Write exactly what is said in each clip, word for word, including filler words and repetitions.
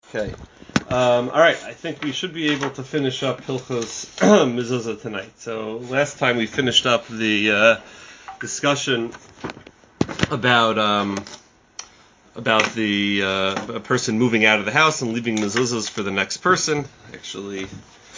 Okay. Um, all right. I think we should be able to finish up Hilchos Mezuzah tonight. So last time we finished up the uh, discussion about um, about the uh, a person moving out of the house and leaving mezuzahs for the next person. Actually,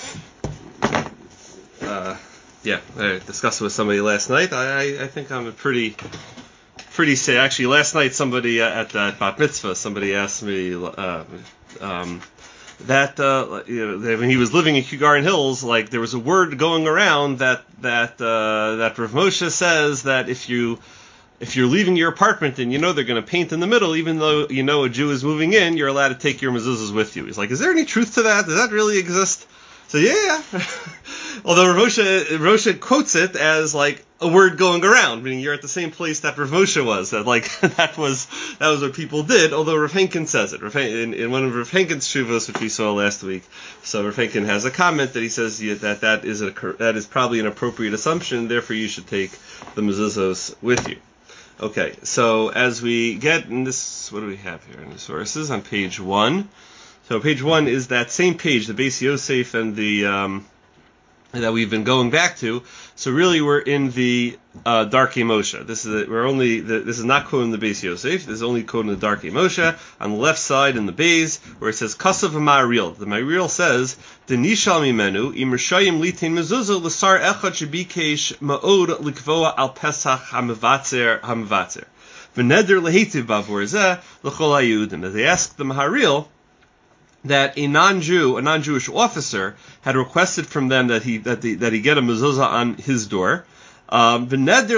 uh, yeah, I discussed it with somebody last night. I, I, I think I'm a pretty pretty say. Actually, last night somebody at that bat mitzvah, somebody asked me. Uh, um, That uh, you know, that when he was living in Hugarin Hills, like there was a word going around that that uh, that Rav Moshe says that if you if you're leaving your apartment and you know they're going to paint in the middle, even though you know a Jew is moving in, you're allowed to take your mezuzahs with you. He's like, is there any truth to that? Does that really exist? So yeah. Although Rav Moshe, Rav Moshe quotes it as like a word going around, meaning you're at the same place that Rav Moshe was. That like that was that was what people did. Although Rav Henkin says it Rav Hen- in, in one of Rav Henkin's shuvos, which we saw last week. So Rav Henkin has a comment that he says yeah, that that is a that is probably an appropriate assumption. Therefore, you should take the mezuzahs with you. Okay, so as we get in this, what do we have here in the sources on page one? So page one is that same page, the Beis Yosef and the um, that we've been going back to. So really, we're in the uh, Darkei Moshe. This is a, we're only the, this is not quoting the Beis Yosef. This is only quoting the Darkei Moshe on the left side in the Beis, where it says Kasav Ma'aril. The Ma'aril says Denishal Mimenu Im Rishayim Litin Mezuzah L'Sar Echad Shebikesh Ma'od Likvoa Al Pesach Hamavatzer Hamavatzer V'Neder Lehitiv Bavor Zeh L'Chol HaYehudim. As they asked the Ma'aril that a non-Jew, a non-Jewish officer, had requested from them that he that, the, that he get a mezuzah on his door. Um,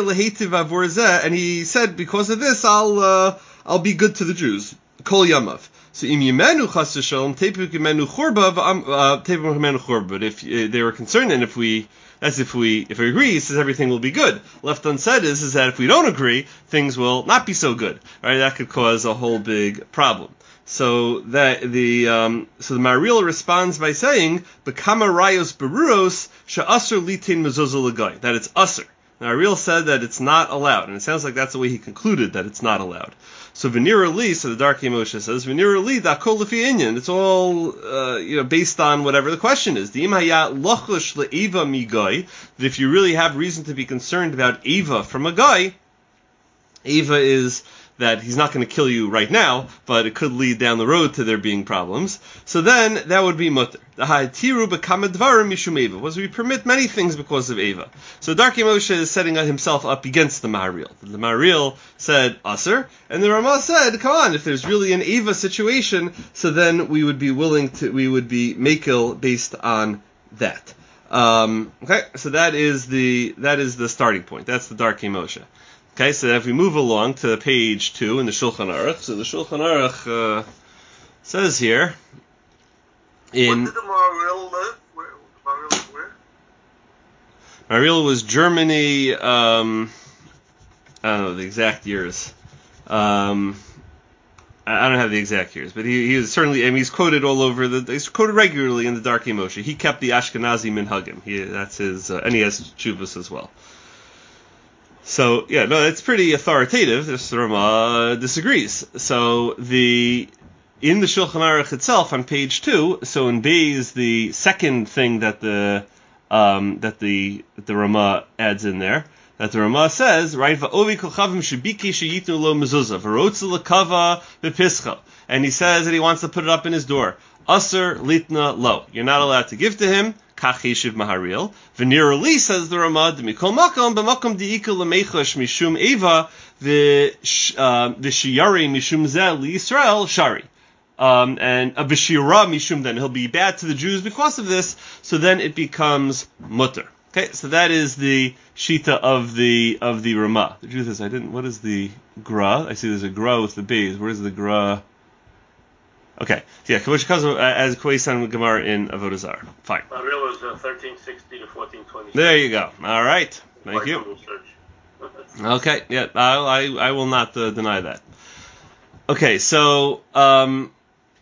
and he said, because of this, I'll uh, I'll be good to the Jews. Kol yamav. So im yemenu chas v'shalom tepuk yemenu churba tepuk yemenu churba. But if uh, they were concerned, and if we as if we if we agree, he says everything will be good. Left unsaid is is that if we don't agree, things will not be so good. Right? That could cause a whole big problem. So that the um, so the Ma'aril responds by saying, "Bekama rayos beruros she'asur litin mezuzah l'goy," that it's usur. The Ma'aril said that it's not allowed, and it sounds like that's the way he concluded that it's not allowed. So v'nira li, so the Darkei Moshe says, v'nira li dakol lefi inyan. It's all uh, you know based on whatever the question is. The imhaya lochush le'eva migoy. That if you really have reason to be concerned about eva from a guy, eva is that he's not going to kill you right now, but it could lead down the road to there being problems. So then, that would be mutter. Was we permit many things because of Eva. So Darkei Moshe is setting himself up against the Ma'aril. The Ma'aril said, Asr, and the Ramah said, come on, if there's really an Eva situation, so then we would be willing to, we would be makil based on that. Um, okay, so that is the, that is the starting point. That's the Darkei Moshe. Okay, so if we move along to page two in the Shulchan Aruch, so the Shulchan Aruch uh, says here in. Where did the Ma'aril live? Where? Ma'aril where? Ma'aril was Germany. Um, I don't know the exact years. Um, I don't have the exact years, but he, he is certainly. I mean, he's quoted all over the. He's quoted regularly in the Darkei Moshe. He kept the Ashkenazi minhagim. He that's his, uh, and he has tshuvas as well. So, yeah, no, it's pretty authoritative. This Ramah disagrees. So, the in the Shulchan Aruch itself, on page two, so in Beis, the second thing that the um, that the that the Ramah adds in there, that the Ramah says, right, Va'ovi kolchavim shebiki sheyitnu lo mezuzah, v'rotza l'kava b'pischa. And he says that he wants to put it up in his door. Asur litna lo. You're not allowed to give to him. Kach yeshiv Maharil. V'nira li, says the Ramah, d'mikol makom, b'makom di'ikol l'meichosh mishum eva, v'shiyari mishum zeh li'Yisrael shari. Um, and a v'shira mishum, then he'll be bad to the Jews because of this, so then it becomes mutter. Okay, so that is the shita of the of the Ramah. The truth is, I didn't, what is the gra? I see there's a gra with the Beis. Where's the gra? Okay, so yeah, Kavush Kazu as Kweisan Gemara in Avodah Zarah. Fine. Ma'aril is uh, thirteen sixty to fourteen twenty. There you go. All right, thank you. Okay, yeah, I I, I will not uh, deny that. Okay, so um.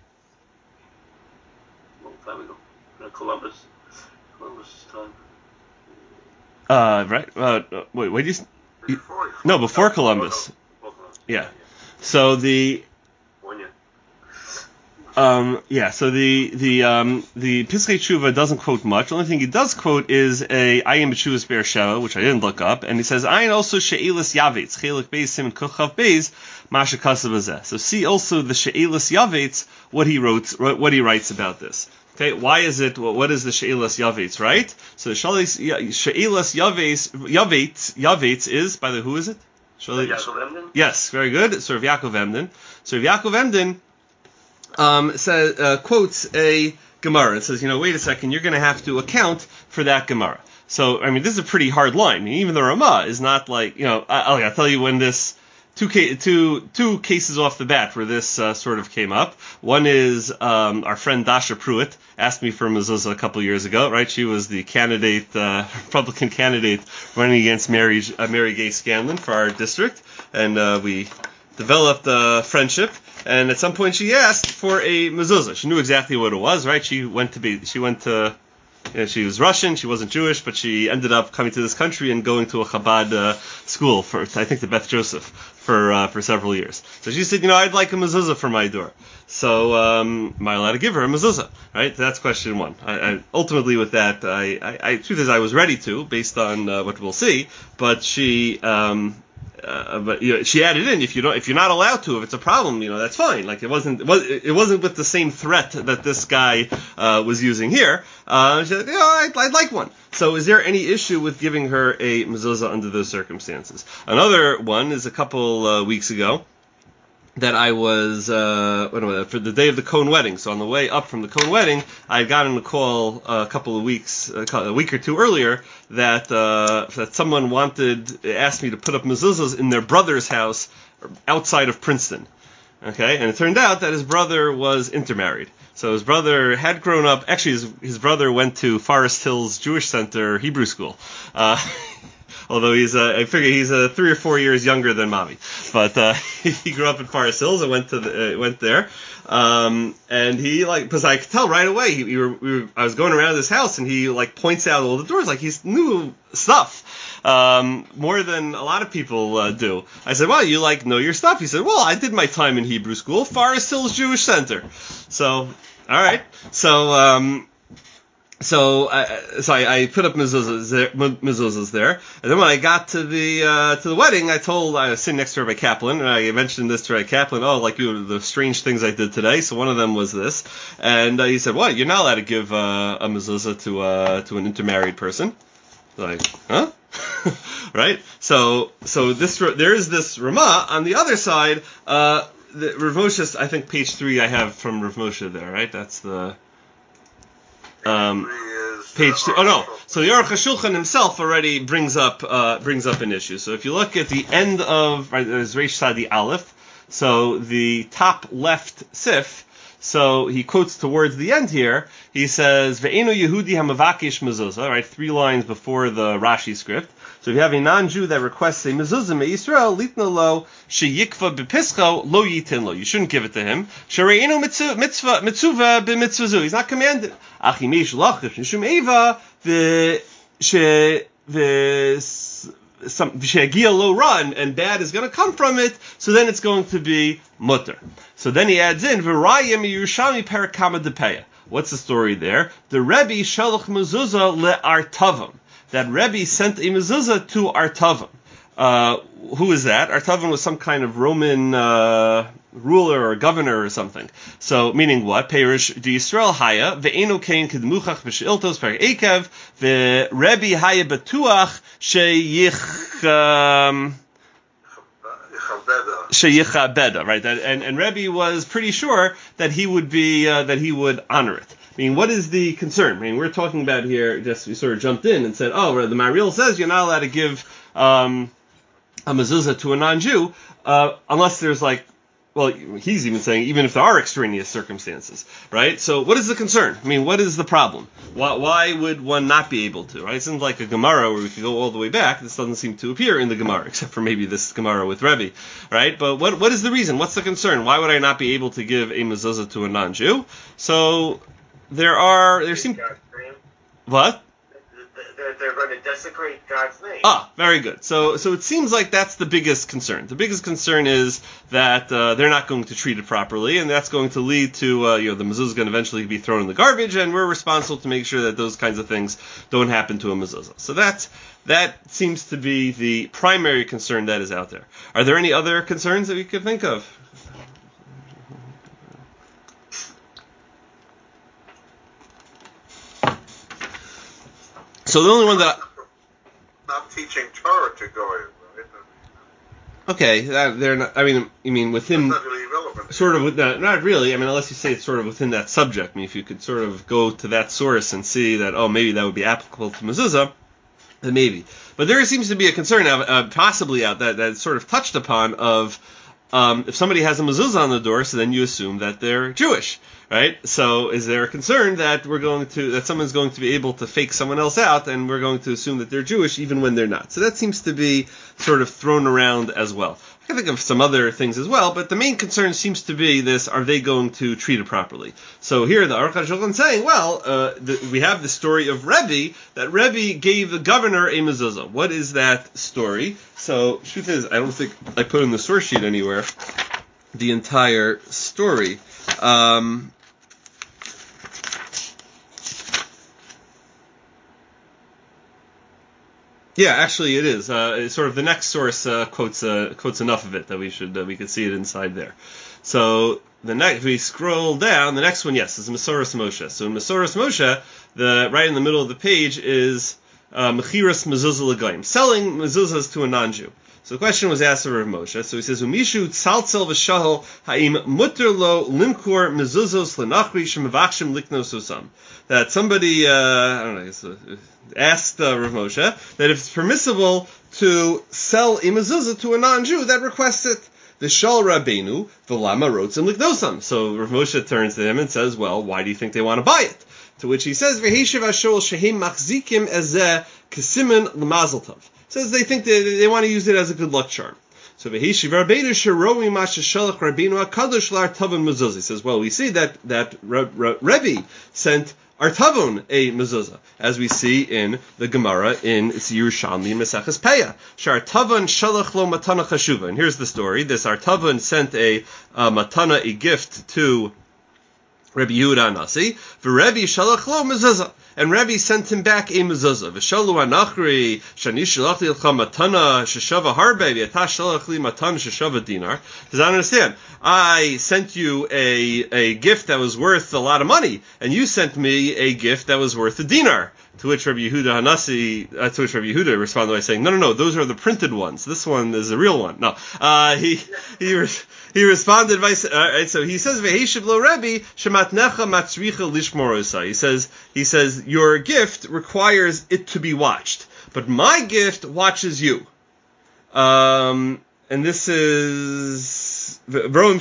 Long time ago, uh, Columbus, Columbus' time. Uh, right. Uh, wait, wait, you, you no before Columbus. Before Columbus. Yeah. So the. Um, yeah, so the the um, the Piskei Tshuva doesn't quote much. The only thing he does quote is a Ayin B'Tshuvas Be'er Sheva, which I didn't look up, and he says Ayin also She'elis Yavetz Chelik Beis Sim Kuchav Beis Masha Kasav Hazeh. So see also the She'elis Yavetz, what he wrote, what he writes about this. Okay, why is it? What is the She'elas Yavetz, right? So the She'elas Yavetz Yavetz Yavetz is, by the who is it? Yaakov Emden? Yes, very good. So Rav Yaakov Emden. So Rav Yaakov Emden um, says uh, quotes a Gemara and says, you know, wait a second, you're going to have to account for that Gemara. So I mean, this is a pretty hard line. I mean, even the Ramah is not like, you know, I, I'll tell you when this. Two, two, two cases off the bat where this uh, sort of came up. One is um, our friend Dasha Pruitt asked me for a mezuzah a couple years ago, right? She was the candidate, uh, Republican candidate running against Mary, uh, Mary Gay Scanlon for our district, and uh, we developed a friendship. And at some point she asked for a mezuzah. She knew exactly what it was, right? She went to be, she went to. You know, she was Russian, she wasn't Jewish, but she ended up coming to this country and going to a Chabad uh, school for, I think, the Beth Joseph for uh, for several years. So she said, you know, I'd like a mezuzah for my door. So um, am I allowed to give her a mezuzah? Right? That's question one. I, I, ultimately, with that, I, I, I, truth is, I was ready to, based on uh, what we'll see. But she. Um, Uh, but you know, she added in, if you don't, if you're not allowed to, if it's a problem, you know, that's fine. Like it wasn't, it, was, it wasn't with the same threat that this guy uh, was using here. Uh, she said, you know, I'd, I'd like one. So, is there any issue with giving her a mezuzah under those circumstances? Another one is a couple uh, weeks ago that I was uh, what was it, for the day of the Cohen wedding. So on the way up from the Cohen wedding, I had gotten a call uh, a couple of weeks, a week or two earlier, that uh, that someone wanted, asked me to put up mezuzahs in their brother's house outside of Princeton. Okay, and it turned out that his brother was intermarried. So his brother had grown up. Actually, his, his brother went to Forest Hills Jewish Center Hebrew School. Uh, Although he's, uh, I figure he's uh, three or four years younger than mommy, but uh, he grew up in Forest Hills and went to the, uh, went there, um, and he like, because I could tell right away. He, we were, we were, I was going around his house and he like points out all the doors like he knew stuff, um, more than a lot of people uh, do. I said, well, you like know your stuff. He said, well, I did my time in Hebrew school, Forest Hills Jewish Center. So, all right, so. Um, So, uh, so I, I put up mezuzahs there, mezuzahs there, and then when I got to the uh, to the wedding, I told I was sitting next to Rabbi Kaplan, and I mentioned this to Rabbi Kaplan. Oh, like you, the strange things I did today. So one of them was this, and uh, he said, "What? You're not allowed to give uh, a mezuzah to uh, to an intermarried person." Like, huh? Right? So, so this there is this Ramah on the other side. Uh, the Rav Moshe, I think page three I have from Rav Moshe there. Right? That's the. Um, page two. Oh no. So the Aruch HaShulchan himself already brings up uh, brings up an issue. So if you look at the end of right, there's Reish Sadi Aleph. So the top left sif. So he quotes towards the end here. He says Ve'enu Yehudi Hamavakish Mezuzah. Right, three lines before the Rashi script. So if you have a non-Jew that requests a mezuzah me Yisrael, litna lo sheyikva b'pischo lo yitin lo. You shouldn't give it to him. Shereinu mitzvah mitzuva b'mitzvazu. He's not commanded. Achimish lachish nishum eva v'she v'shegia lo run, and bad is going to come from it. So then it's going to be mutter. So then he adds in v'rayim Yerushalmi perakama depeya. What's the story there? The Rebbe shalach mezuzah le'artavam. That Rebbe sent a mezuzah to Artavan. Uh, who is that? Artavan was some kind of Roman uh, ruler or governor or something. So, meaning what? Perish di Yisrael haya ve'eno kein kedmuchach b'sheiltos per ekev ve'Rebbe haya batuach sheyich um, sheyichabeda. Right? That, and and Rebbe was pretty sure that he would be uh, that he would honor it. I mean, what is the concern? I mean, we're talking about here, just we sort of jumped in and said, oh, the Maharil says you're not allowed to give um, a mezuzah to a non-Jew uh, unless there's like, well, he's even saying even if there are extraneous circumstances, right? So what is the concern? I mean, what is the problem? Why, why would one not be able to, right? It isn't like a Gemara where we could go all the way back. This doesn't seem to appear in the Gemara, except for maybe this Gemara with Rebbe, right? But what what is the reason? What's the concern? Why would I not be able to give a mezuzah to a non-Jew? So... There are, there seem, what? that they're going to desecrate God's name. Ah, very good. So, so it seems like that's the biggest concern. The biggest concern is that uh, they're not going to treat it properly, and that's going to lead to, uh, you know, the mezuzah is going to eventually be thrown in the garbage, and we're responsible to make sure that those kinds of things don't happen to a mezuzah. So that's that seems to be the primary concern that is out there. Are there any other concerns that we could think of? So the only one that not teaching Torah to go in, right? Okay, that, they're not. I mean, you mean within That's not really relevant. sort of with that? Not really. I mean, unless you say it's sort of within that subject. I mean, if you could sort of go to that source and see that, oh, maybe that would be applicable to mezuzah, then maybe. But there seems to be a concern, uh, possibly out that that's sort of touched upon of um, if somebody has a mezuzah on the door, so then you assume that they're Jewish. Right? So is there a concern that we're going to that someone's going to be able to fake someone else out, and we're going to assume that they're Jewish even when they're not? So that seems to be sort of thrown around as well. I can think of some other things as well, but the main concern seems to be this: are they going to treat it properly? So here the Aruch HaShulchan saying, well, uh, the, we have the story of Rebbe, that Rebbe gave the governor a mezuzah. What is that story? So truth is, I don't think I put in the source sheet anywhere the entire story. Um, Yeah, actually, it is. Uh, it's sort of the next source uh, quotes uh, quotes enough of it that we should uh, we could see it inside there. So the next, if we scroll down, the next one, yes, is Mesoros Moshe. So in Mesoros Moshe, the right in the middle of the page is uh, Mechiras Mezuzah L'Goyim, selling mezuzahs to a non-Jew. So the question was asked of Rav Moshe. So he says, "Umishu tzaltzel v'shahol ha'im mutter lo limkor mezuzos lenachri shemavachshim liknos osam." That somebody, uh, I don't know, I guess, uh, asked uh, Rav Moshe that if it's permissible to sell a mezuzah to a non-Jew that requests it. V'shal Rabbeinu v'lama rotzim liknosam. So Rav Moshe turns to him and says, "Well, why do you think they want to buy it?" To which he says, "V'heshiv hashol shehem machzikim ezeh kesimen l'mazel tov." Says they think they, they want to use it as a good luck charm. So V'heshiv Rabbeinu sheromi ma sheshalach Rabbeinu hakadosh l'artavon mezuzah. He says, well, we see that that Rebbe sent Artavon a mezuzah, as we see in the Gemara in Yerushalmi Meseches Peah. Shartavon shalach lo matana chashuva. And here's the story. This Artavon sent a uh, matana, a gift to Rabbi Yehuda Anasi. V'Rebbe shalach lo mezuzah. And Rebbe sent him back a mezuzah. V'shalu anachri shani shalach li l'cha matana sheshava harbe v'yata shalach li matana sheshava dinar. Does that understand? I sent you a a gift that was worth a lot of money, and you sent me a gift that was worth a dinar. To which Rabbi Yehuda Hanasi, uh, to which Rabbi Yehuda responded by saying, "No, no, no, those are the printed ones. This one is the real one." No, uh, he he re- he responded by uh, right, so he says, "V'heshiv lo Rebbe shematnecha matzricha lishmorosa." He says he says your gift requires it to be watched, but my gift watches you. Um, and this is. Right,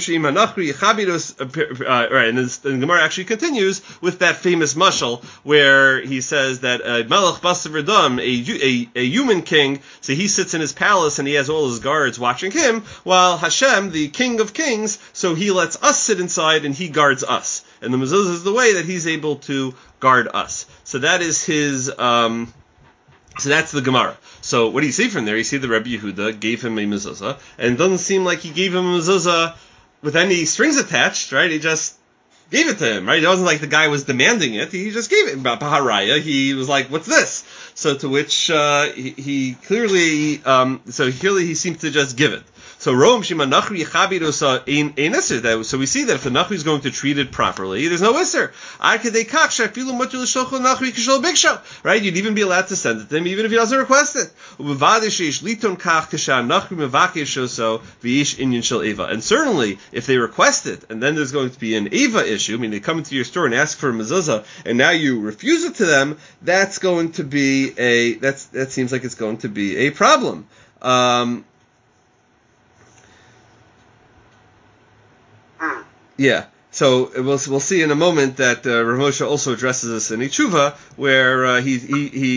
and the Gemara actually continues with that famous mashal where he says that uh, Melech Basav Dam, a, a, a human king, so he sits in his palace and he has all his guards watching him, while Hashem, the King of Kings, so he lets us sit inside and he guards us. And the mezuzah is the way that he's able to guard us. So that is his. Um, So that's the Gemara. So what do you see from there? You see the Rebbe Yehuda gave him a mezuzah, and it doesn't seem like he gave him a mezuzah with any strings attached, right? He just gave it to him, right? It wasn't like the guy was demanding it. He just gave it. Baharaya, he was like, "What's this?" So to which uh, he, he clearly, um, so clearly he seemed to just give it. So Rome Shima Nachri Chabirosa ein ein Isser. So we see that if the Nachri is going to treat it properly, there's no Isser. Right? You'd even be allowed to send it to him, even if he doesn't request it. And certainly, if they request it, and then there's going to be an Eva issue, I mean, they come into your store and ask for a mezuzah, and now you refuse it to them, that's going to be a, that's, that seems like it's going to be a problem. Um, Yeah, so we'll we'll see in a moment that uh, Rav Moshe also addresses this in Tshuva, where uh, he he he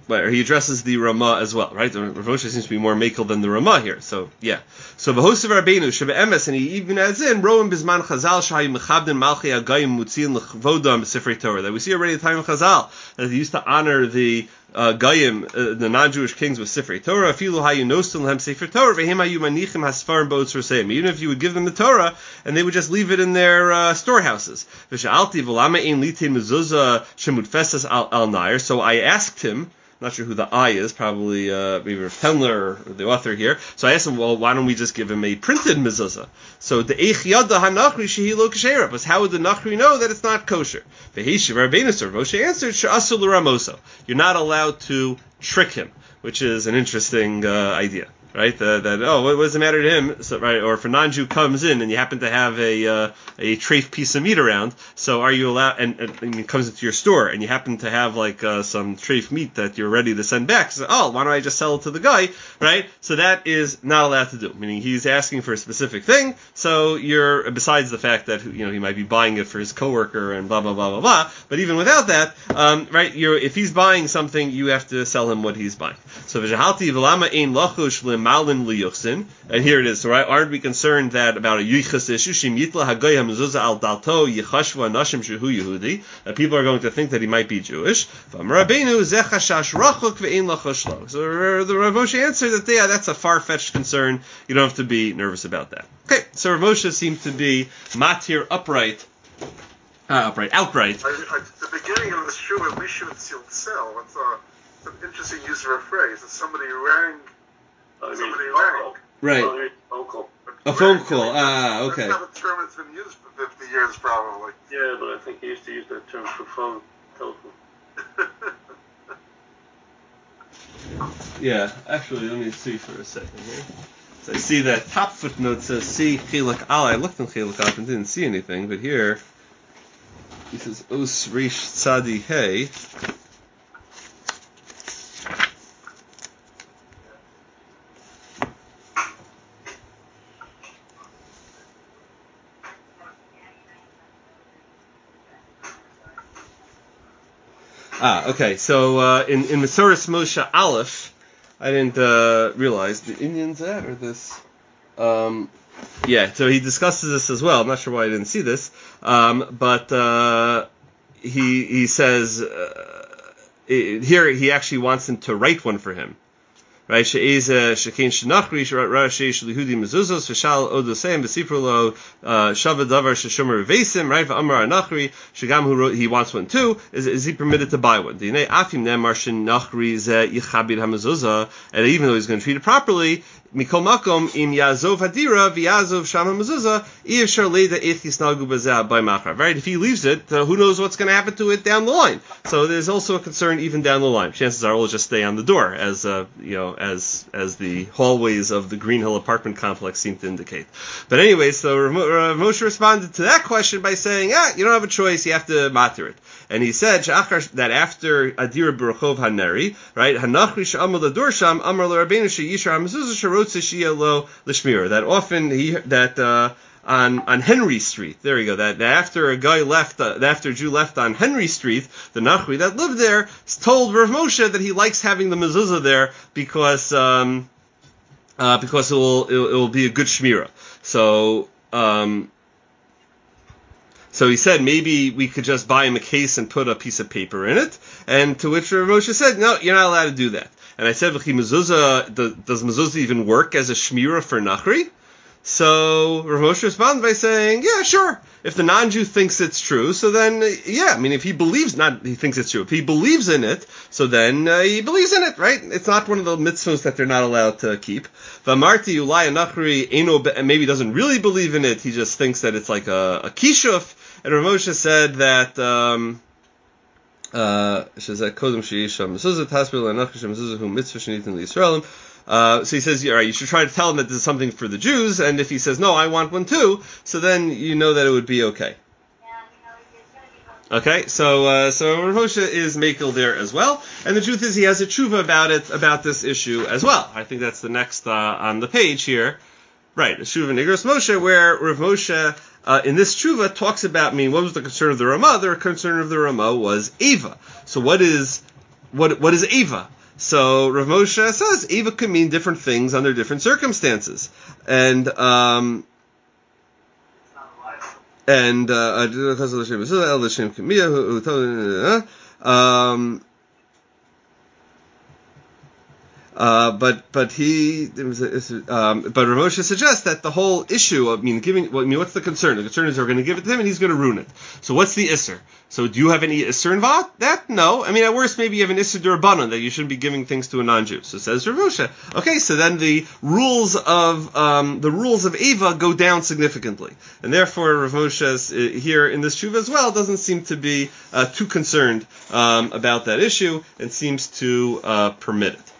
But he addresses the Ramah as well, right? Rav Moshe seems to be more makel than the Ramah here. So yeah. So v'hosav Rabbeinu sheba emes, and he even adds in roim bizman Chazal shayi mechabden malchei agayim mutzin lechvodam b'sifrei Torah. That we see already the time of Chazal that they used to honor the uh, Goyim, uh, the non-Jewish kings with Sifrei Torah. Afilu hayu nostim lehem Sifrei Torah v'hem hayu manichim hasfarim bo'otz roseim. Even if you would give them the Torah and they would just leave it in their uh, storehouses. V'sha'alti v'lama ein litin mezuzah shemutfesas al al nair. So I asked him. Not sure who the I is, probably uh, maybe Rav Tendler, or the author here. So I asked him, well, why don't we just give him a printed mezuzah? So the Eich Yada HaNachri Shehi Lo Kashera. But how would the Nachri know that it's not kosher? V'Hishiv Rabbeinu Sor Moshe answered, She'asu l'Ramoso. You're not allowed to trick him, which is an interesting uh, idea. Right, uh, that oh, what, what does it matter to him? So, right, or if a non-Jew comes in and you happen to have a uh, a treif piece of meat around, so are you allowed? And, and, and it comes into your store and you happen to have like uh, some treif meat that you're ready to send back. So oh, why don't I just sell it to the guy? Right, so that is not allowed to do. Meaning he's asking for a specific thing. So you're besides the fact that you know he might be buying it for his coworker and blah blah blah blah blah. But even without that, um, right, you're if he's buying something, you have to sell him what he's buying. So v'jahalti v'lama ein lachush malin liyuchsin, and here it is. So right, aren't we concerned that about a yichus issue? Shim yitla hagoy hamezuzah al dalto yichashvu anashim shehu Yehudi, that people are going to think that he might be Jewish. V'amar Rabbeinu zeh chashash rachuk ve'ein lachosh lo. So the Rav Moshe answered that yeah, that's a far-fetched concern. You don't have to be nervous about that. Okay, so Rav Moshe seemed to be matir upright, uh, upright, outright. I, I, the beginning of the shul, we should sell. It's, a, it's an interesting use of a phrase. That somebody rang. I mean, Somebody phone rang. Right. Well, phone call. A phone call. Ah, okay. That's not a term that's been used for fifty years, probably. Yeah, but I think he used to use that term for phone, telephone. Yeah, actually, let me see for a second here. So I see that top footnote says see Chiluk Al. I looked in Chiluk Al and didn't see anything, but here he says Os Rish Tzadi Hey. Ah, okay. So uh, in in Masoras Moshe Aleph, I didn't uh, realize the Indians that or this. Um, yeah, so he discusses this as well. I'm not sure why I didn't see this, um, but uh, he he says uh, it, here he actually wants him to write one for him. Right, she'ez shekein shenachri sherashi shlihudi mezuzos v'shal odosem v'siprulo shava davar sheshomer v'esim. Right, v'amar anachri shegam who wrote he wants one too. Is is he permitted to buy one? Dinei afim nemar shenachri ze yichabid hamezuzah. And even though he's going to treat it properly, mikol makom im yazov hadira v'yazov shama mezuzah iyevshar leida echis nagu bazeh by machar. Right, if he leaves it, uh, who knows what's going to happen to it down the line? So there's also a concern even down the line. Chances are it'll just stay on the door as uh, you know. as as the hallways of the Green Hill apartment complex seem to indicate. But anyway, so Rav Moshe responded to that question by saying, ah, you don't have a choice, you have to matir it. And he said that after Adira Baruchov Haneri, right, Hanachri she'amar l'dorsham, amar l'Rabbeinu she'yishar hamezuzah sherotze she'yeh lo l'shmira. That often he, that, uh, On, on Henry Street, there you go. That, that after a guy left, uh, after a Jew left on Henry Street, the Nachri that lived there told Rav Moshe that he likes having the mezuzah there because um, uh, because it will it will, it will be a good shmira. So um, so he said maybe we could just buy him a case and put a piece of paper in it. And to which Rav Moshe said, no, you're not allowed to do that. And I said, mezuzah, does mezuzah even work as a shmira for Nachri? So Rav Moshe responded by saying, yeah, sure. If the non-Jew thinks it's true, so then, yeah, I mean, if he believes, not he thinks it's true, if he believes in it, so then uh, he believes in it, right? It's not one of the mitzvahs that they're not allowed to keep. V'amarti ulai anachri eno, maybe doesn't really believe in it, he just thinks that it's like a, a kishuf. And Rav Moshe said that, um, uh, Uh, so he says, all right, you should try to tell him that this is something for the Jews, and if he says, no, I want one too, so then you know that it would be okay. Okay, so uh, so Rav Moshe is makel there as well, and the truth is he has a tshuva about it, about this issue as well. I think that's the next uh, on the page here. Right, tshuva Nigros Moshe, where Rav Moshe, uh, in this tshuva, talks about, I mean, what was the concern of the Ramah? The concern of the Ramah was Ava. So what is, what what is Ava? So Rav Moshe says Eva can mean different things under different circumstances, and um, and uh, um, Uh, but but he um, but Rav Moshe suggests that the whole issue of I mean giving well, I mean what's the concern? The concern is they're going to give it to him and he's going to ruin it. So what's the isser? So do you have any isser involved? That no. I mean at worst maybe you have an isser d'Rabbanan that you shouldn't be giving things to a non-Jew. So says Rav Moshe. Okay, so then the rules of um, the rules of Eva go down significantly, and therefore Rav Moshe uh, here in this tshuva as well doesn't seem to be uh, too concerned um, about that issue and seems to uh, permit it.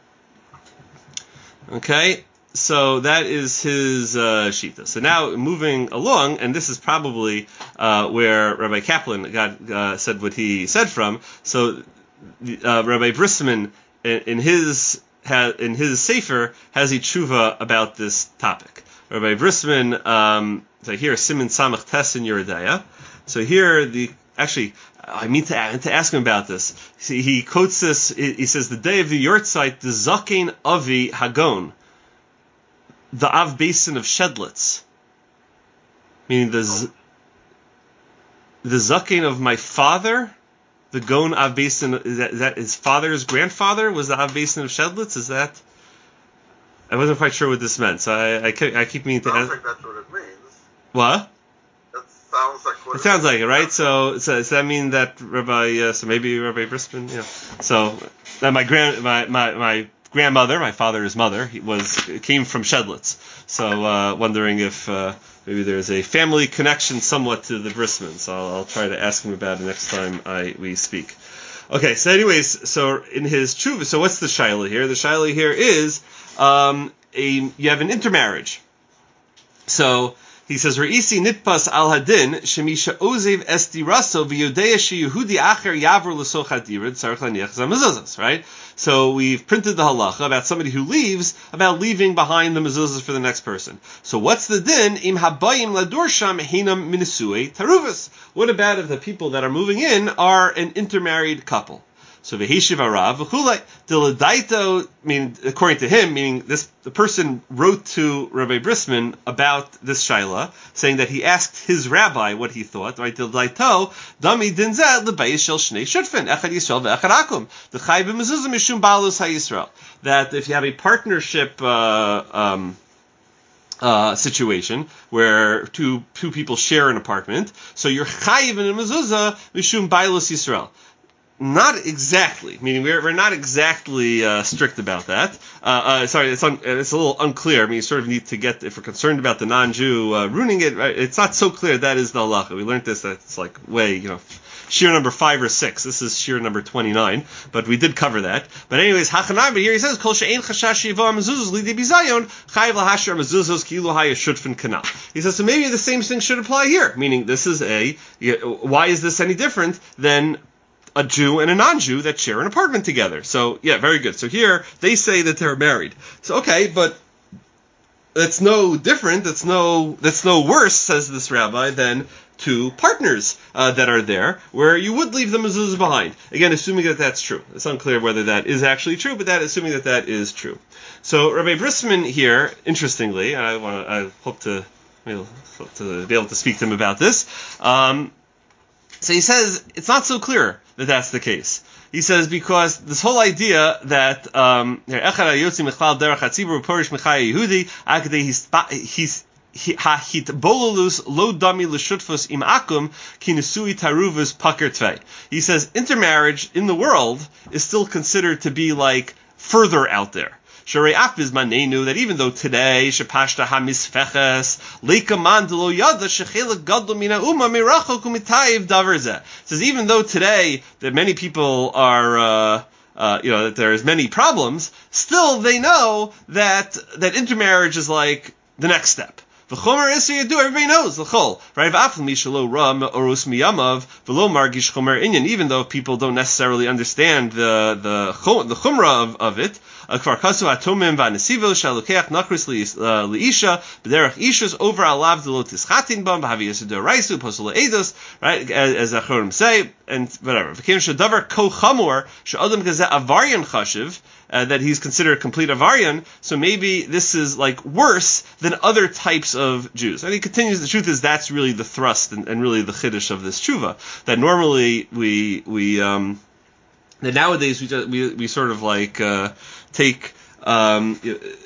Okay, so that is his uh, shita. So now moving along, and this is probably uh, where Rabbi Kaplan got uh, said what he said from. So uh, Rabbi Brisman in, in his ha, in his sefer has a tshuva about this topic. Rabbi Brisman, um, so here Siman Samach Tes in Yeridaya. So here the actually. I mean to, to ask him about this. See, he quotes this. He says, "The day of the Yortzeit, the Zakein Avi Hagon, the Av Basin of Shedlitz, meaning the Z, the Zakein of my father, the Gon Av Basin. Is that, is that his father's grandfather was the Av Basin of Shedlitz? Is that? I wasn't quite sure what this meant, so I, I, I keep meaning to ask. I think that's what it means. What? Sounds like what it sounds like it, right? So, so does that mean that Rabbi, uh, so maybe Rabbi Brisman, yeah. So, uh, my grand, my, my, my grandmother, my father's mother, he was came from Shedlitz. So, uh, wondering if uh, maybe there's a family connection somewhat to the Brismans. So I'll, I'll try to ask him about it next time I we speak. Okay. So, anyways, so in his tshuva, so what's the shaila here? The shaila here is um, a you have an intermarriage. So. He says, "Re'isi nitpas al hadin shemisha ozev esti raso v'yodea sheyehudi acher yavur l'soch hadira tzarich laniach zamezuzas." Right. So we've printed the halacha about somebody who leaves, about leaving behind the mezuzas for the next person. So what's the din? Im habayim ladorsham hinam minisue taruvas. What about if the people that are moving in are an intermarried couple? So v'heshiv arav v'chulei diladaito. I mean, according to him, meaning this, the person wrote to Rabbi Brisman about this shaila, saying that he asked his rabbi what he thought. Right? Diladaito dami dinzeh lebayis shel shnei shutfin echad Yisrael ve'echad akum the b'mezuzah mishum balus ha'Yisrael. That if you have a partnership uh, um, uh, situation where two two people share an apartment, so you're chayiv in a mezuzah mishum balus Yisrael. Not exactly, meaning we're we're not exactly uh, strict about that. Uh, uh, sorry, it's un, it's a little unclear. I mean, you sort of need to get, if we're concerned about the non-Jew uh, ruining it, right, it's not so clear that is the halacha. We learned this, that's like way, you know, shir number five or six. This is shir number twenty-nine, but we did cover that. But anyways, hachanai, but here he says, kol she'ein chashash yivo ha-mezuzos lidei bizayon, chayiv lahashar ha-mezuzos ki'ilu haya shutfin kana. He says, so maybe the same thing should apply here, meaning this is a, why is this any different than a Jew and a non-Jew that share an apartment together? So, yeah, very good. So here, they say that they're married. So, okay, but that's no different, that's no that's no worse, says this rabbi, than two partners uh, that are there, where you would leave the mezuzah behind. Again, assuming that that's true. It's unclear whether that is actually true, but that assuming that that is true. So, Rabbi Brisman here, interestingly, I want I hope to, you know, hope to be able to speak to him about this. Um, so he says, it's not so clear that that's the case. He says because this whole idea that um he says intermarriage in the world is still considered to be like further out there. That even though today shepashta hamisfeches leikaman lo yada shechelek gadol mina uma mirachok umitayev davar zeh. Says even though today that many people are, uh, uh, you know, that there's many problems, still they know that that intermarriage is like the next step. V'chomer iser yadu, everybody knows l'chol, right? V'afal mi shelo ra orus miyamav v'lo margish chomer inyan. Even though people don't necessarily understand the the the chumrah of, of it. Kvar kasu atomim v'anesivo shalukeach nakris liisha b'derech ishus over alav d'lo tischatin bam b'havi yisudah raisu posel eidos, right, as Achorim say, and whatever. V'kein shedavar ko chamor she'adam gazeh avarian chashiv, Uh, that he's considered a complete avarian, so maybe this is like worse than other types of Jews. And he continues, the truth is that's really the thrust and, and really the chiddush of this tshuva, that normally we, we, um, that nowadays we just, we, we sort of like, uh, take, um,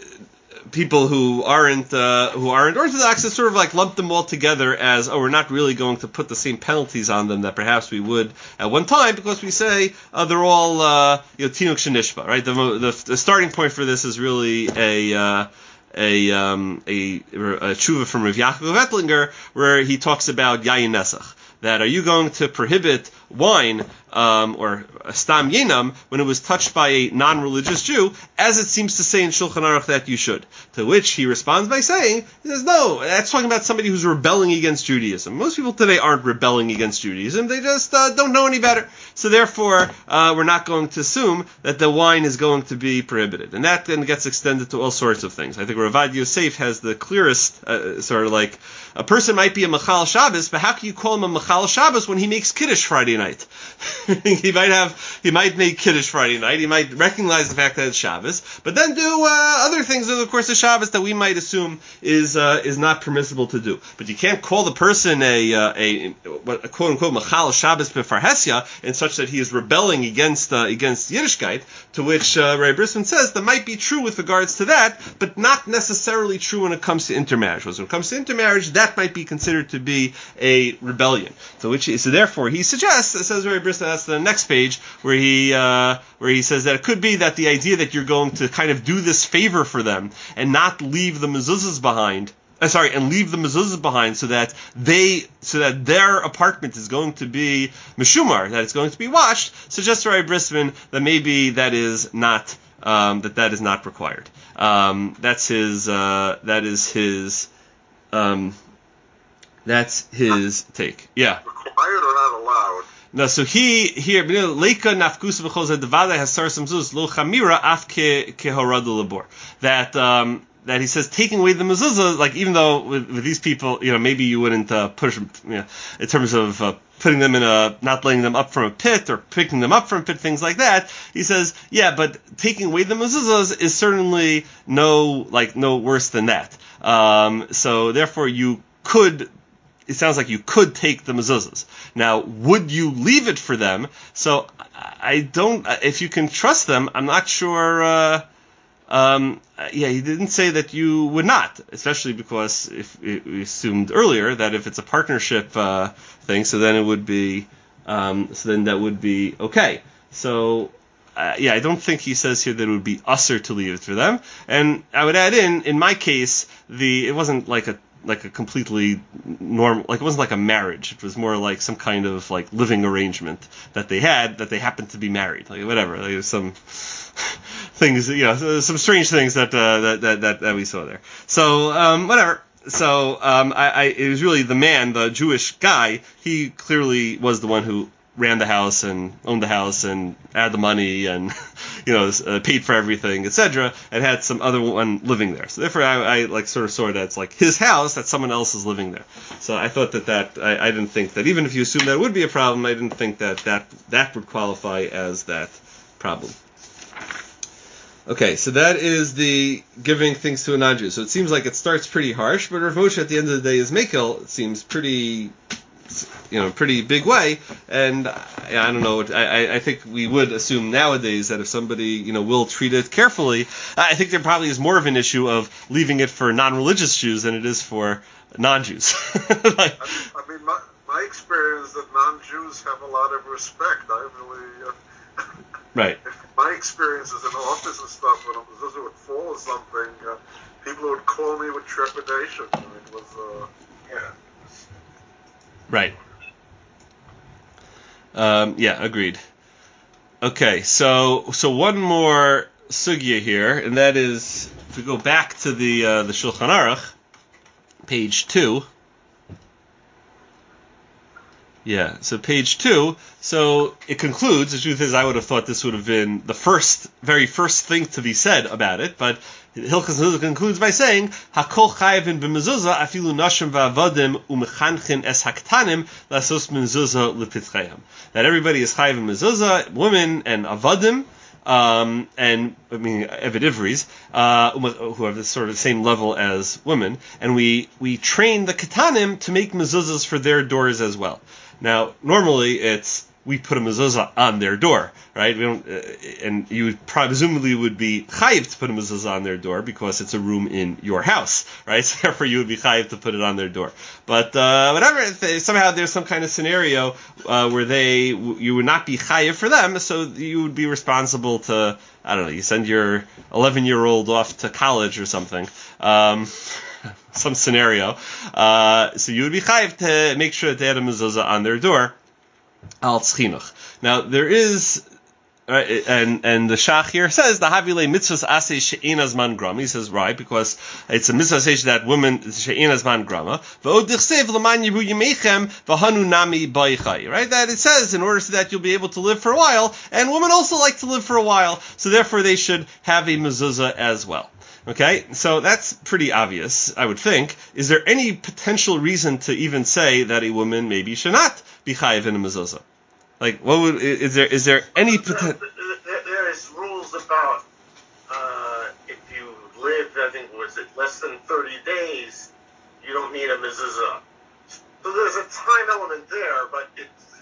people who aren't uh, who aren't Orthodox and sort of like lump them all together as, oh, we're not really going to put the same penalties on them that perhaps we would at one time, because we say uh, they're all uh, you know, tinuk shenishba, right? The, the the starting point for this is really a uh, a um, a, a tshuva from Rav Yaakov Ettlinger, where he talks about yayin nesach. That are you going to prohibit wine um, or stam yenam when it was touched by a non-religious Jew, as it seems to say in Shulchan Aruch that you should? To which he responds by saying, he says, no, that's talking about somebody who's rebelling against Judaism. Most people today aren't rebelling against Judaism, they just uh, don't know any better. So therefore, uh, we're not going to assume that the wine is going to be prohibited. And that then gets extended to all sorts of things. I think Ravad Yosef has the clearest, uh, sort of like, a person might be a Machal Shabbos, but how can you call him a Machal Shabbos when he makes Kiddush Friday night? he might have, he might make Kiddush Friday night, he might recognize the fact that it's Shabbos, but then do uh, other things over the course of Shabbos that we might assume is uh, is not permissible to do. But you can't call the person a, uh, a, a quote unquote Machal Shabbos Befarhesia in such that he is rebelling against uh, against Yiddishkeit, to which uh, Rabbi Brisman says that might be true with regards to that, but not necessarily true when it comes to intermarriage. Because when it comes to intermarriage, that might be considered to be a rebellion. So which so therefore he suggests, it says Rabbi Brisman, that's the next page, where he uh, where he says that it could be that the idea that you're going to kind of do this favor for them and not leave the mezuzahs behind, uh, sorry, and leave the mezuzahs behind so that they, so that their apartment is going to be meshumar, that it's going to be washed, suggests Rabbi Brisman that maybe that is not um, that that is not required. Um, that's his. Uh, that is his. Um, that's his take. Yeah. Required or not allowed? No, so he here leika nafkus v'chol zadavada has sar samzuz lo chamira af ke kehoradu labor. That um that he says taking away the mezuzah, like even though with, with these people, you know, maybe you wouldn't uh, push them, you know, in terms of uh, putting them in a, not letting them up from a pit or picking them up from a pit, things like that. He says, yeah, but taking away the mezuzahs is certainly no, like, no worse than that. Um, so therefore you could, it sounds like you could take the mezuzahs. Now, would you leave it for them? So I don't, if you can trust them, I'm not sure, uh, Um, yeah, he didn't say that you would not, especially because if we assumed earlier that if it's a partnership uh, thing, so then it would be, um, so then that would be okay. So, uh, yeah, I don't think he says here that it would be usher to leave it for them. And I would add in, in my case, the it wasn't like a like a completely normal, like it wasn't like a marriage. It was more like some kind of like living arrangement that they had, that they happened to be married, like whatever. Like some things, you know, some strange things that uh, that, that that that we saw there. So um, whatever. So um, I, I, it was really the man, the Jewish guy. He clearly was the one who ran the house and owned the house and had the money and, you know, uh, paid for everything, et cetera, and had some other one living there. So therefore, I, I like sort of saw that it's like his house, that someone else is living there. So I thought that that I, I didn't think that even if you assume that would be a problem, I didn't think that that that would qualify as that problem. Okay, so that is the giving things to a non-Jew. So it seems like it starts pretty harsh, but Rav Moshe at the end of the day is Mekel. It seems pretty, you know, pretty big way. And I, I don't know. I, I think we would assume nowadays that if somebody, you know, will treat it carefully, I think there probably is more of an issue of leaving it for non-religious Jews than it is for non-Jews. like, I, I mean, my, my experience is that non-Jews have a lot of respect. I really. Uh, right. My experiences in office and stuff, when a mezuzah would fall or something, uh, people would call me with trepidation. I mean, it was, uh, yeah. Right. Um, yeah, agreed. Okay, so so one more sugya here, and that is, if we go back to the uh, the Shulchan Aruch, page two, Yeah, so page two. So it concludes. The truth is, I would have thought this would have been the first, very first thing to be said about it, but Hilchos Mezuzah concludes by saying, "Hakol chayavin b'mezuzah afilu nashim va'avadim umechanchin es haktanim lasos mezuzah lepitchayim." That everybody is chayav in mezuzah, women and avadim. Um, and, I mean, Eved Ivris, uh, who have this sort of same level as women, and we, we train the Ketanim to make mezuzahs for their doors as well. Now, normally it's, we put a mezuzah on their door, right? We don't, uh, and you would presumably would be chayiv to put a mezuzah on their door because it's a room in your house, right? So therefore you would be chayiv to put it on their door. But, uh, whatever, if they, somehow there's some kind of scenario, uh, where they, you would not be chayiv for them, so you would be responsible to, I don't know, you send your eleven year old off to college or something, um, some scenario, uh, so you would be chayiv to make sure that they had a mezuzah on their door. Al Tzchinuch. Now there is, right, and and the Shach here says the Havile mitzvahs aseh she'ein azman grama. He says right because it's a mitzvah says that woman she'ein azman grama. V'od dichsev l'man yiru yimeichem v'hanu nami ba'ichay. Right, that it says in order so that you'll be able to live for a while, and women also like to live for a while, so therefore they should have a mezuzah as well. Okay, so that's pretty obvious, I would think. Is there any potential reason to even say that a woman maybe should not be chayiv in a mezuzah? Like, what would, is there, is there any potential? There, there is rules about, uh, if you live, I think, was it less than thirty days, you don't need a mezuzah. So there's a time element there, but it's,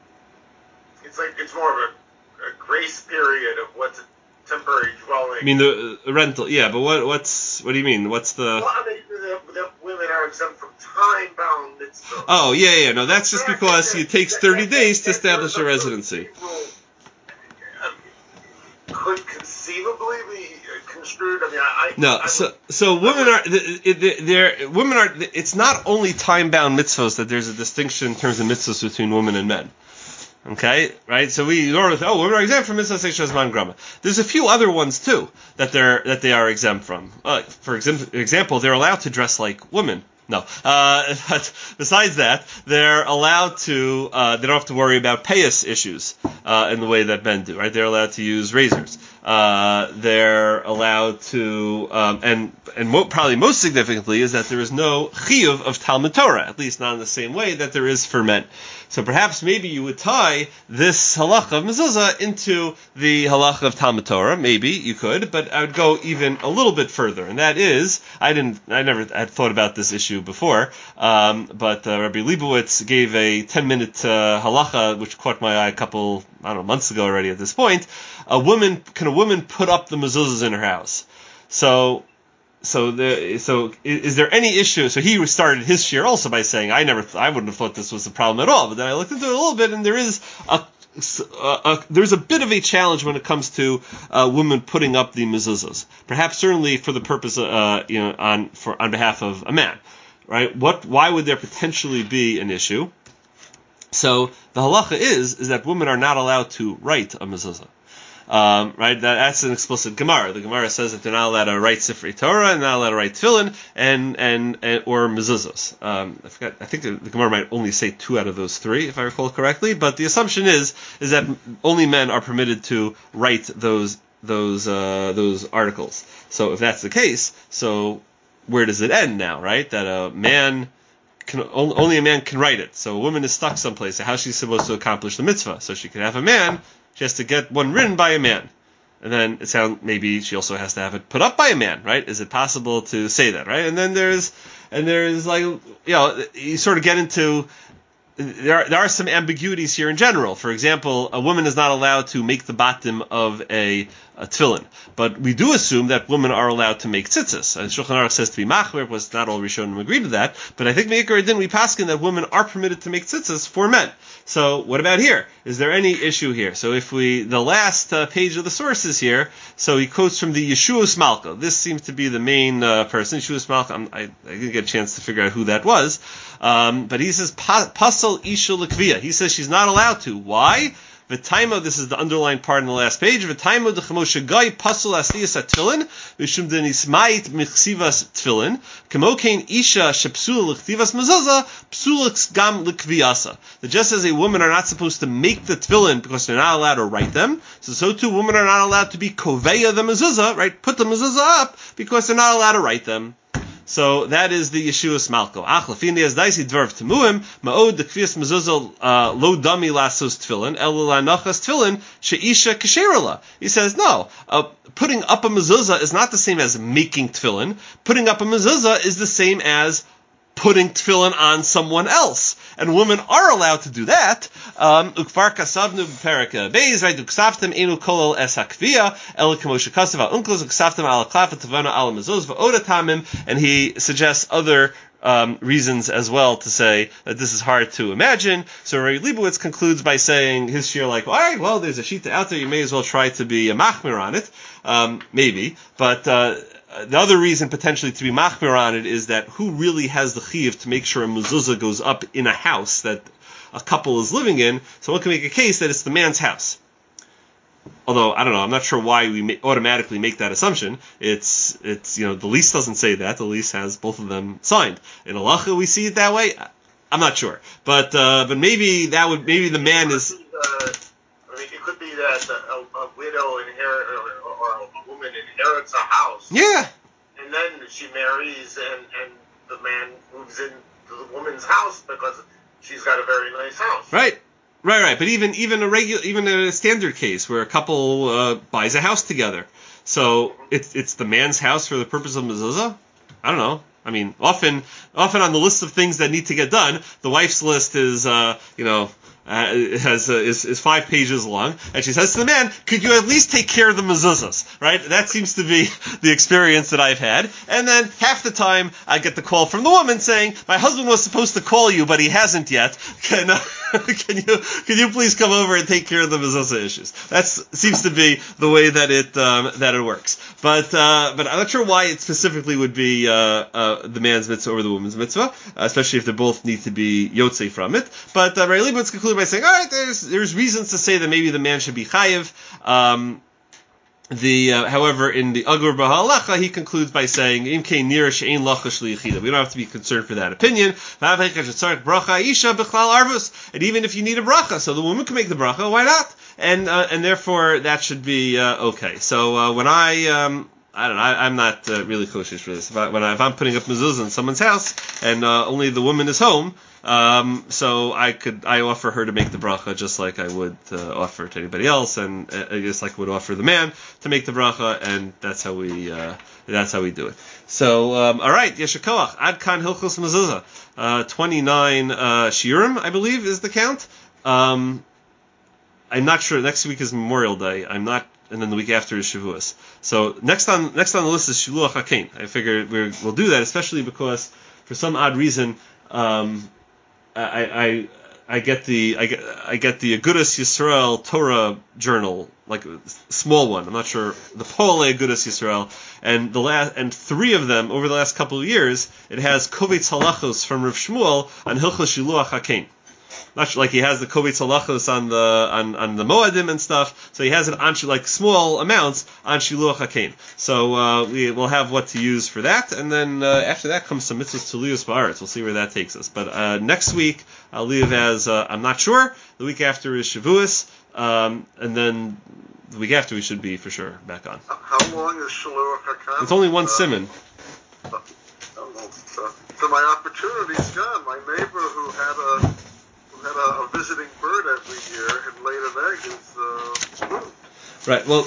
it's like, it's more of a, a grace period of what's a temporary dwelling. I mean, the uh, rental, yeah, but what, what's, what do you mean? What's the... Well, I mean, the, the women are exempt from time-bound mitzvahs. Oh, yeah, yeah, no, that's just because it takes thirty days to establish a residency. Could conceivably be construed, I mean, I... No, I so, so women are, they're, women are, it's not only time-bound mitzvahs that there's a distinction in terms of mitzvahs between women and men. Okay, right? So we normally think, oh, women are exempt from mitzvah seishas man grama. There's a few other ones too that they're that they are exempt from. Uh, for example, they're allowed to dress like women. No, uh, but besides that, they're allowed to. Uh, they don't have to worry about payas issues uh, in the way that men do. Right? They're allowed to use razors. Uh, they're allowed to, um, and and mo- probably most significantly is that there is no chiyuv of Talmud Torah, at least not in the same way that there is for men. So perhaps maybe you would tie this halacha of mezuzah into the halacha of Talmud Torah. Maybe you could, but I would go even a little bit further, and that is, I didn't, I never had thought about this issue before, um, but uh, Rabbi Leibowitz gave a ten-minute uh, halacha which caught my eye a couple, I don't know, months ago already. At this point, a woman can a woman put up the mezuzahs in her house? So. So, the, so is there any issue? So he started his share also by saying, I never, th- I wouldn't have thought this was a problem at all. But then I looked into it a little bit, and there is a, a, a there's a bit of a challenge when it comes to uh, women putting up the mezuzahs. Perhaps certainly for the purpose, of, uh, you know, on for on behalf of a man, right? What? Why would there potentially be an issue? So the halacha is is that women are not allowed to write a mezuzah. Um, right, that, that's an explicit Gemara. The Gemara says that they're not allowed to write Sifrei Torah, and not allowed to write Tefillin, and and, and or mezuzahs. Um, I forgot. I think the, the Gemara might only say two out of those three, if I recall correctly. But the assumption is is that only men are permitted to write those those uh, those articles. So if that's the case, so where does it end now? Right, that a man can only a man can write it. So a woman is stuck someplace. So how's she supposed to accomplish the mitzvah? So she can have a man. She has to get one written by a man. And then it sounds, maybe she also has to have it put up by a man, right? Is it possible to say that, right? And then there's, and there's like, you know, you sort of get into, there are, there are some ambiguities here in general. For example, a woman is not allowed to make the batim of a, a tefillin. But we do assume that women are allowed to make tzitzis. And Shulchan Aruch says to be machmer, was not all Rishonim agree to that. But I think Me'ikar Adin, we paskin that women are permitted to make tzitzis for men. So what about here? Is there any issue here? So if we, the last uh, page of the sources here, so he quotes from the Yeshuas Malka. This seems to be the main uh, person. Yeshuas Malka, I'm, I, I didn't get a chance to figure out who that was. Um, but he says, Pasal Isha L'Kviyah. He says she's not allowed to. Why? V'taimo, this is the underlined part in the last page. V'taimo d'chemoshe gai pasul asiyas atfilin mishum denismait michsivas tfilin kemokein isha shepsul l'chtivas mezuzah psulix gam l'kviyasa. That just as a woman are not supposed to make the tfilin because they're not allowed to write them, so so too women are not allowed to be koveya the mezuzah, right? Put the mezuzah up because they're not allowed to write them. So that is the Yeshuas Malko. Ach lefini as daisi dverv temuim ma'od the kvias mezuzah lo dami lasos tefillin el lanachas tefillin sheisha kasherala. He says no. Uh, putting up a mezuzah is not the same as making tefillin. Putting up a mezuzah is the same as putting tefillin on someone else. And women are allowed to do that. Ukvar kasavnu b'perek beis, right? Uksaftem enu kolel es hakviya, el k'moshe kasav ha'unklos, uksaftem ala klaf v'tavana ala mezuz v'oda tamim, and he suggests other um, reasons as well to say that this is hard to imagine. So Rabbi Leibowitz concludes by saying his shir like, all right, well, there's a shita out there, you may as well try to be a machmir on it, um, maybe, but uh, the other reason potentially to be machmir on it is that who really has the chiyuv to make sure a mezuzah goes up in a house that a couple is living in? So one can make a case that it's the man's house. Although, I don't know, I'm not sure why we ma- automatically make that assumption. It's, it's, you know, the lease doesn't say that. The lease has both of them signed. In halacha we see it that way. I'm not sure. But, uh, but maybe that would, maybe the man is... Uh, I mean, it could be that a, a widow inherit, or, or a woman inherits a house. Yeah. And then she marries, and, and the man moves into the woman's house because she's got a very nice house. Right. Right, right. But even even a regular, even a standard case where a couple uh, buys a house together, so it's it's the man's house for the purpose of mezuzah. I don't know. I mean, often often on the list of things that need to get done, the wife's list is uh, you know. Uh, has uh, is, is five pages long, and she says to the man, "Could you at least take care of the mezuzahs?" Right? That seems to be the experience that I've had. And then half the time, I get the call from the woman saying, "My husband was supposed to call you, but he hasn't yet. Can uh, can you can you please come over and take care of the mezuzah issues?" That seems to be the way that it um, that it works. But uh, but I'm not sure why it specifically would be uh, uh, the man's mitzvah over the woman's mitzvah, especially if they both need to be yotzei from it. But uh, Rabbi Leibowitz concluded by saying, all right, there's there's reasons to say that maybe the man should be chayiv. Um, the uh, however, in the Agur B'Halacha, he concludes by saying, Im kein nira she'ein lacha shli yechida. We don't have to be concerned for that opinion. And even if you need a bracha, so the woman can make the bracha, why not? And uh, and therefore that should be uh, okay. So uh, when I um, I don't know, I, I'm not uh, really cautious for this. If, I, when I, if I'm putting up mezuzah in someone's house and uh, only the woman is home, um, so I could I offer her to make the bracha just like I would uh, offer to anybody else, and uh, just like I would offer the man to make the bracha, and that's how we uh, that's how we do it. So um, all right, Yeshakoach Ad Kan Hilchos Mezuzah, uh, twenty-nine uh, shiurim, I believe is the count. Um, I'm not sure. Next week is Memorial Day. I'm not, and then the week after is Shavuos. So next on next on the list is Shiluach HaKein. I figure we're, we'll do that, especially because for some odd reason, um, I, I I get the I get I get the Agudas Yisrael Torah journal, like a small one. I'm not sure the Poale Agudas Yisrael, and the last and three of them over the last couple of years, it has Kovetz Halachos from Rav Shmuel on Hilchos Shiluach HaKein. Not sure, like he has the Kovetz Halachos on the on, on the Moadim and stuff, so he has it on like small amounts on Shiluach HaKein. So uh, we will have what to use for that, and then uh, after that comes some mitzvahs Tuliyos Ba'aretz. We'll see where that takes us. But uh, next week I'll leave as uh, I'm not sure. The week after is Shavuos, um, and then the week after we should be for sure back on. How long is Shiluach HaKein? It's only one uh, simon. Uh, so, so my opportunity's gone. My neighbor who had a had a, a visiting bird every year and laid an egg is uh, moved. Right. Well,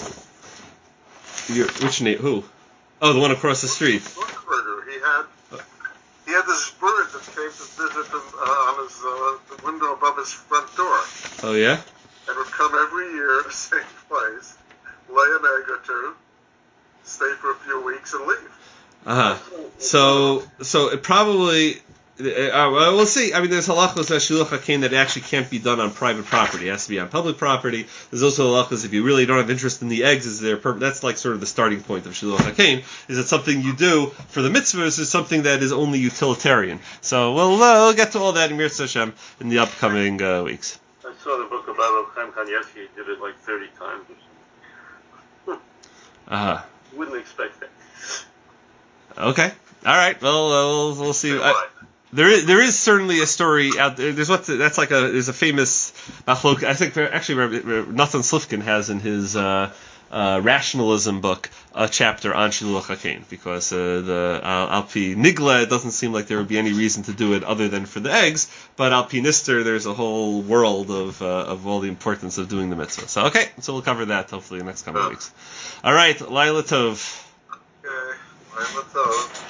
you're, which name? Who? Oh, the one across the street. Zuckerberger. He had he had this bird that came to visit him uh, on his uh, the window above his front door. Oh yeah. And would come every year to the same place, lay an egg or two, stay for a few weeks, and leave. Uh huh. So so it probably. Uh, well, we'll see. I mean, there's halachos at Shiluach HaKein that actually can't be done on private property. It has to be on public property. There's also halachos if you really don't have interest in the eggs, is there? Per- that's like sort of the starting point of Shiluach HaKein. Is it something you do for the mitzvahs? Is something that is only utilitarian? So we'll, uh, we'll get to all that in Mirz Hashem in the upcoming uh, weeks. I saw the book of about Reb Chaim Kanievsky, he did it like thirty times or something. Uh-huh. Wouldn't expect that. Okay. All right. Well, uh, we'll, we'll see. I, there is there is certainly a story out there. There's what that's like a there's a famous machlok. I think actually Nathan Slifkin has in his uh, uh, rationalism book a chapter on Shiluach HaKain, because uh, the uh, Al Pi Nigla, it doesn't seem like there would be any reason to do it other than for the eggs, but Al Pi Nister, there's a whole world of uh, of all the importance of doing the mitzvah. So okay, so we'll cover that hopefully in the next couple of weeks. All right, Laila Tov. Okay, Laila Tov.